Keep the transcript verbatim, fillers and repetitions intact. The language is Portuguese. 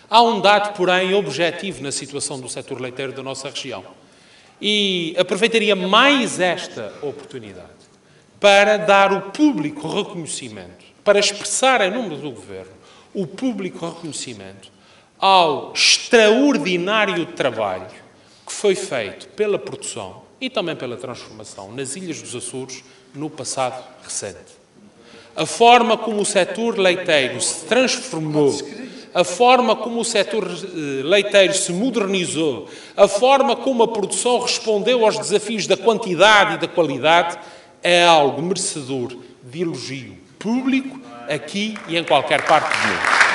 Há um dado, porém, objetivo na situação do setor leiteiro da nossa região. E aproveitaria mais esta oportunidade para dar o público reconhecimento, para expressar em nome do Governo o público reconhecimento ao extraordinário trabalho que foi feito pela produção e também pela transformação nas Ilhas dos Açores no passado recente. A forma como o setor leiteiro se transformou, a forma como o setor leiteiro se modernizou, a forma como a produção respondeu aos desafios da quantidade e da qualidade é algo merecedor de elogio público aqui e em qualquer parte do mundo.